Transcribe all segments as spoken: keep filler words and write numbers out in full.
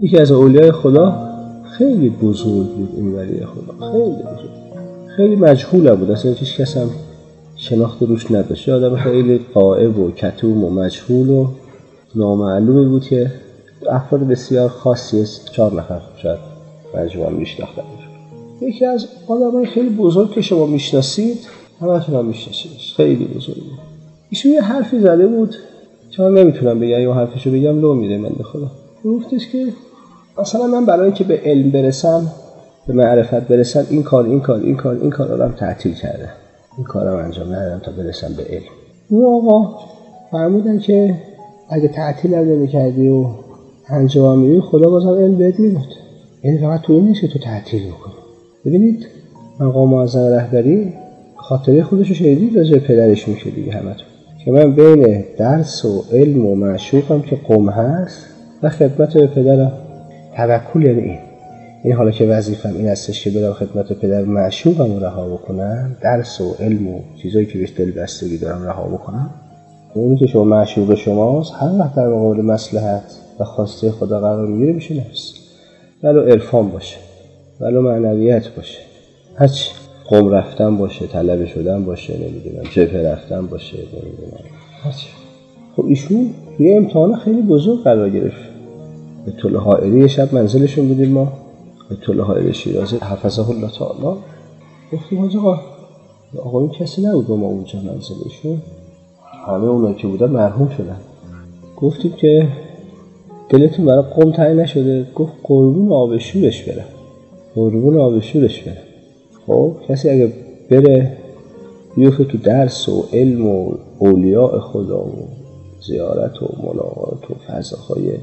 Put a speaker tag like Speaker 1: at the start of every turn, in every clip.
Speaker 1: یکی از اولیای خدا خیلی بزرگ بود. این ولی خدا خیلی بزرگ، خیلی مجهول بود، اصلا هیچ کس هم شناخت روش نداشت. آدم خیلی غائب و کتوم و مجهول و نامعلومی بود که افراد بسیار خاصی است، چهار نفر شاید مجموعاً میشناختن. یکی از آدمای خیلی بزرگ که شما میشناسید، همتون هم میشناسیدش، خیلی بزرگه. ایشون یه حرفی زده بود که من نمیتونم بگم، یا حرفشو بگم لو میره من به خدا. گفتش که مثلا من برای اینکه به علم برسم، به معرفت برسم، این کار این کار این کار این کار آدم تعطیل کرده، این کارم انجام ندادم تا برسم به علم. اون آقا فرمودن که اگه تعطیل هم نمی‌کردی و انجام میدی، خدا بازم علم بهت میداد. یعنی فقط تو این نیست که تو تعطیل بکنی. ببینید مقام معظم رهبری خاطره خودشو شنیدید راجع به پدرش میشه دیگه همتون، که من بین درس و علم و معشوقم که قم هست و خدمت به پدرم. توکل یعنی این این حالا که وظیفم این هستش که برم خدمت پدر معشوقم رو رها بکنم، درس و علم و چیزایی که بهش دل بستگی دارم رها بکنم. اونی که شما معشوق شماست، هر وقت در مقابل مصلحت و خواسته خدا قرار میگیره میشه نفس، ولو عرفان باشه، ولو معنویت باشه، هرچی قم رفتن باشه، طلب شدن باشه، نمیدونم جبهه رفتن باشه، نمیدونم هرچی. خب ایشون توی امتحان خیلی بزرگ قرار گرفت. به طول حائری شب منزلشون بودیم ما، به طول حائری شیرازی حفظه الله تعالی. گفتیم حاج آقا، آقا این کسی نبود با ما اونجا منزلشون، همه اونا که بودن مرحوم شدن. گفتیم که دلتون برای قم تنگ نشده؟ گفت قربون آب شورش برم، قربون آب شورش برم. خب کسی اگه بره بیفته تو درس و علم و اولیاء خدا و زیارت و ملاقات و فضاهای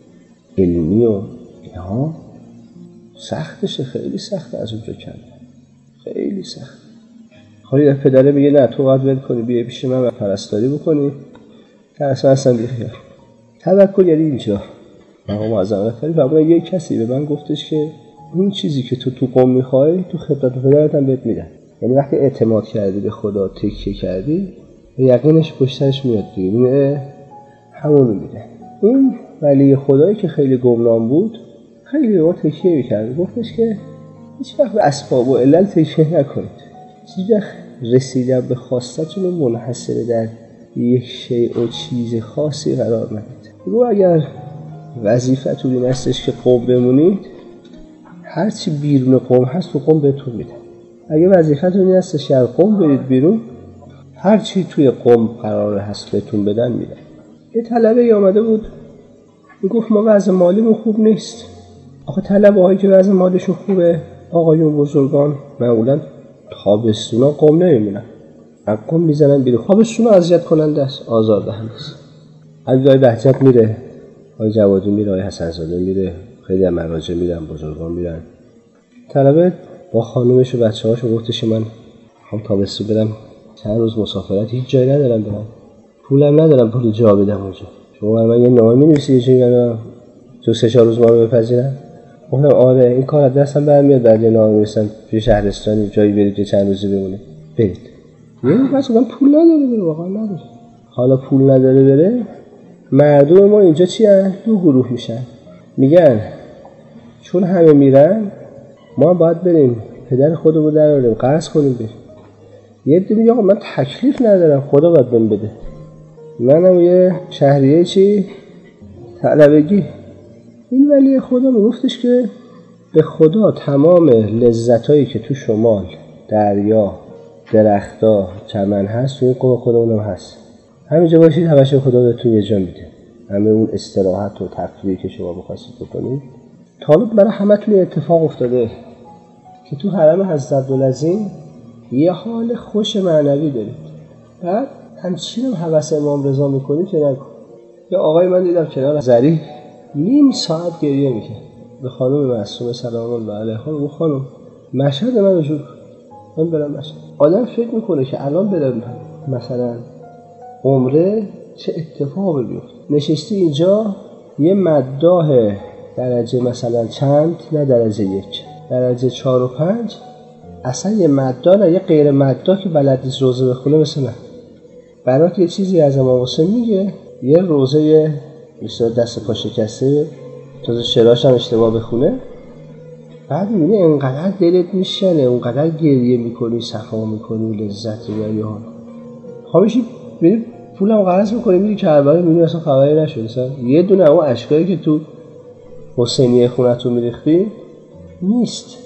Speaker 1: علمی و اینها، سختشه، خیلی سخته از اونجا کنده، خیلی سخت. خواهی در پدره میگه نه تو باید ول کنی بیای پیش من و پرستاری بکنی، در اصلا اصلا بیخیال. توکل یعنی اینجا مقام معظم رهبری فرمودن یه کسی به من گفتش که اون چیزی که تو تو قم میخوای تو خدمت پدرت هم بهت میدن. یعنی وقتی اعتماد کردی به خدا، تکیه کردی، یقینش پشتش میاد دیگه، میگه همونو میده. این ولی خدایی که خیلی گمنام بود خیلی به ما تکیه میکرد، گفتش که هیچ وقت به اسباب و علل تکیه نکنید، هیچ وقت رسیدن به خواستتون رو منحصر در یک شیء و چیز خاصی قرار ندید. رو اگر وظیفتون این هستش که قم بمونید، هرچی بیرون قم هست تو قم بهتون میدن. اگه وظیفتون این هستش که قم برید بیرون، هرچی توی قم قرار هست بهتون بدن میدن. یه طلبه آمده بود میگفت ما وضع مالیمون خوب نیست. آخه طلبه هایی که وضع مالیشون خوبه، آقایون بزرگان معمولا تابستونا قم نمیمونن، از قم میزنن بیرون. تابستونا اذیت کننده است، آزاردهنده است. علی بهجت میره، آقای جوادی میره، آقای حسن‌زاده میره، خیلی از مراجع میرن، بزرگان میرن. طلبه با خانومش و بچه‌هاش گفتش من هم تابستون برم چند روز مسافرت، هیچ جایی ندارم برم، پولم ندارم پول جا بدم اونجا، شما من یه نامه می‌نویسی یه جایی برام تو سه چهار روز ما رو بپذیرن؟ گفتم آره این کار از دستم برمیاد، بعد یه نامه می‌نویسم توی شهرستانی جایی برید چند روزی بمونید، برید. یعنی مثلا پول نداره بره، واقعا نداره. حالا پول نداره بره، مردم ما اینجا چی هستن؟ دو گروه میشن، میگن چون همه میرن ما باید بریم پدر خودمون دراریم قرض کنیم بریم. یه عده میگه آقا من تکلیف ندارم، خدا باید بهم بده. منم یه شهریه چی طلبگی. این ولی خدا میگفتش که به خدا تمام لذتایی که تو شمال دریا درختا چمن هست توی قوم خودمون هم هست. همینجا باشید همش خدا بهتون یه جا میده. همه اون استراحت و تفریحی که شما بخواستید بکنید. تا حالا برای همتون اتفاق افتاده که تو حرم حضرت عبدالعظیم یه حال خوش معنوی دارید، بعد همچین هم هوس امام رضا میکنید که نکن. یه آقای من دیدم کنار زری نیم ساعت گریه میکرد، به خانم معصومه سلام الله علیها گفت خانم مشهد من رجوع من برم مشهد. آدم فکر میکنه که الان برم مثلا عمره چه اتفاقی بیفته. نشستی اینجا یه مداح درجه مثلا چند، نه درجه یک، درجه چهار و پنج، اصلا یه مداح نه، یه غیر مداح که بلد نیست روزه بخونه مثل من، برات یه چیزی از امام حسین میگه، یه روزه مثل دست پا شکسته تازه شعراش هم اشتباه بخونه، بعد میبینی انقدر دلت میشنه، اونقدر گریه میکنی، صفا میکنی، لذت میبری. ها خواهیشی بری پولم قرض میکنی میری کربلا، میبینی اصلا خبری نشد. مثلا یه دونه اون اشکایی که تو حسینیه خونتون میریختی نیست.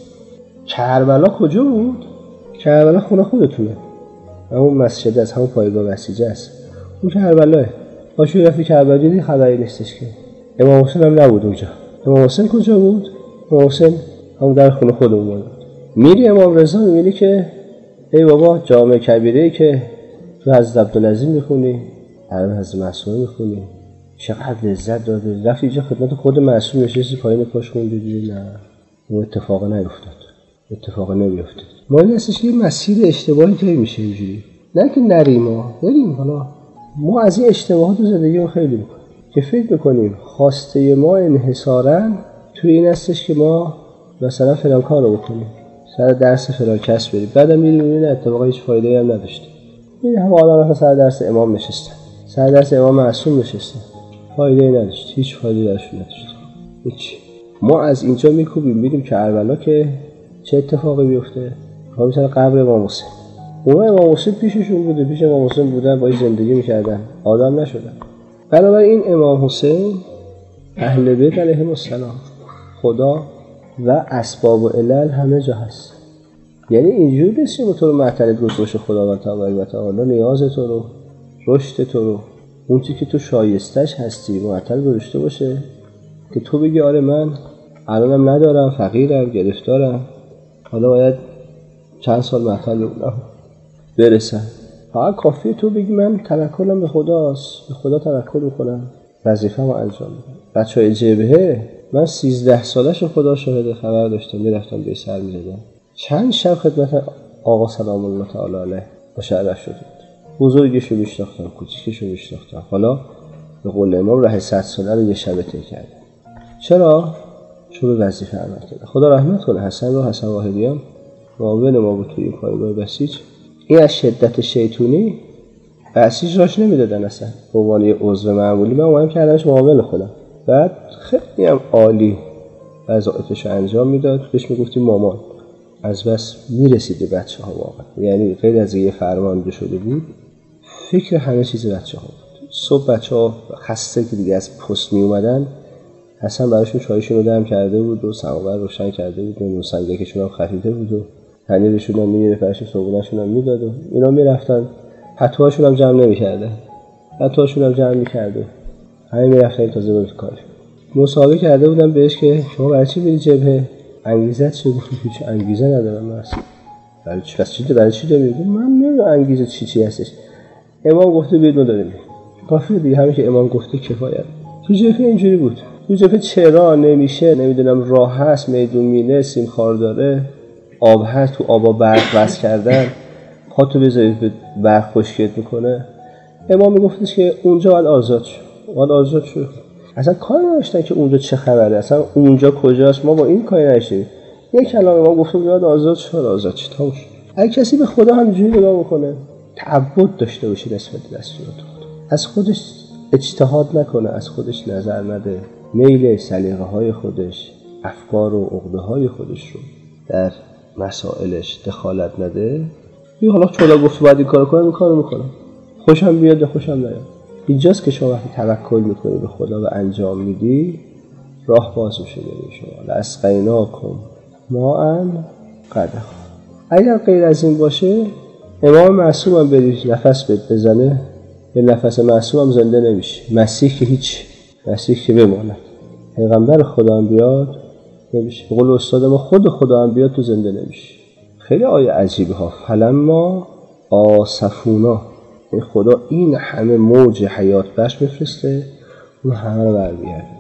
Speaker 1: کربلا کجا بود؟ کربلا خونه خودتونه، همون مسجد است، همون پایگاه بسیجه است، اون کربلاه. باشو رفتی کربلا دیدی خبری نیستش که. امام حسین هم نبود اونجا. امام حسین کجا بود؟ امام حسین همون در خونه خودمون بود. میری امام رضا میبینی که ای بابا جامع کبیره‌ای که تو حضرت عبدالعظیم میخونی، حرم حضرت معصومه میخونی، چقدر لذت داده. رفتی اینجا خدمت خود معصوم نشستی پایین پاش خوندی، دیدی نه اون اتفاق نیفتاد، اتفاق نمیفته. ما این هستش یه مسیر اشتباهی طی میشه اینجوری، نه که نریم ما بریم. حالا ما از این اشتباهات تو زندگیمون خیلی میکنیم که فکر میکنیم خواسته ما انحصاراً توی این هستش که ما مثلا فلان کار رو بکنیم، سر درس فلان کس بریم، بعدم میریم میبینیم اتفاقا هیچ فایده‌ای هم نداشته. این همه آدم مثلا سر درس امام نشستن، سر درس امام معصوم نشستن، فایده‌ای نداشت، هیچ فایده‌ای درش نداشت، هیچ. ما از اینجا میکوبیم میریم کربلا که چه اتفاقی بیفته؟ ها مثلا قبر امام حسین، اونا امام حسین پیششون بوده، پیش امام حسین بودن، با زندگی میکردن، آدم نشدن. بنابراین امام حسین اهل بیت علیهم السلام، خدا و اسباب و علل همه جا هست. یعنی اینجوری نیست که تو رو معطلت گذاشته خداوند تبارک و تعالی نیاز تو رو، رشد تو رو، اون چیزی که تو شایستش هستی معطل گذاشته باشه که تو بگی آره من الانم ندارم، فقیرم، گرفتارم، حالا باید چند سال معطل بمونم برسم. فقط کافیه تو بگی من توکلم به خداست، به خدا توکل میکنم، وظیفه‌مو انجام میدم. بچهای جبهه من سیزده سالش خدا شاهد خبر داشتم، میرفتم به سر می‌زدم، چند شب خدمت آقا سلام الله تعالی علیه مشرف شده بود. بزرگشو میشناختم، کوچیکشو میشناختم، حالا به قول امام ره صد ساله رو یه شب طی کردم. چرا؟ چون به وظیفه عمل کرده. خدا رحمت کنه حسن رو، حسن واحدیان معاون ما بود توی پایگاه بسیج. این از شدت شیطونی بسیج راش نمیدادن اصلا، به عنوان یه عضو معمولی من اومدم کردمش معاون خودم. بعد خیلی هم عالی وظایفش رو انجام میداد، بهش میگفتیم مامان، از بس میرسید به بچه ها واقعا. یعنی غیر از یه فرمانده شده بود، فکر همه چیز بچه ها بود. صبح بچه ها خسته که دیگه از پست می اومدن، حسن براشون چایشون رو دم کرده بود و سماور روشن کرده بود و نوسنگکشون هم خفیده بود و پنیرشون هم میگرفت، براشون صبحونه‌شون هم میداد و اینا میرفتن. حتوهاشون هم جمع نمی‌کرده، حتوهاشون هم جمع می‌کرده، همه میرفتن تازه به کار. مسابقه کرده بودن بهش که شما برای چی میری جبهه؟ انگیزه چه؟ گفت هیچ انگیزه ندارم من اصلا. برای چی پس چی برای چی داری؟ من نمیدونم انگیزه چی چی هستش. امام گفته بید ما داریم. کافیه دیگه، همین که امام گفته کفایت. تو جبهه اینجوری بود. تو جبهه چرا نمیشه، نمیدونم راه هست، میدون مینه، سیم خار داره، آب هست، تو آبا برق وصل کردن، پاتو بذارید به برق خشکت میکنه. امام میگفتش که اونجا باید آزاد شد. باید آزاد شد. اصلا کاری نداشتن که اونجا چه خبره، اصلا اونجا کجاست، ما با این کاری نداشتیم. یک کلام امام گفته باید آزاد شد، آزاد شد. تموم شد. اگه کسی به خدا همینجوری نگاه بکنه، تعبد داشته باشه نسبت به دستورات خدا، از خودش اجتهاد نکنه، از خودش نظر نده، میل سلیقه های خودش، افکار و عقده های خودش رو در مسائلش دخالت نده، یه حالا چولا گفت باید این کارو کنم، این کارو میکنم، خوشم بیاد یا خوشم نیاد. اینجاست که شما وقتی توکل میکنی به خدا و انجام میدی، راه باز میشه برای شما. لاسقیناکم ماء غدقا. اگر غیر از این باشه، امام معصوم هم بری نفس بهت بزنه، به نفس معصوم هم زنده نمیشه. مسیح که هیچ، مسیح که بماند، پیغمبر خدا هم بیاد نمیشه. به قول استاد ما خود خدا هم بیاد تو زنده نمیشه. خیلی آیه عجیبه ها. فلما آسفونا، این خدا این همه موج حیات بخش میفرسته، اون همه رو برمیگرده.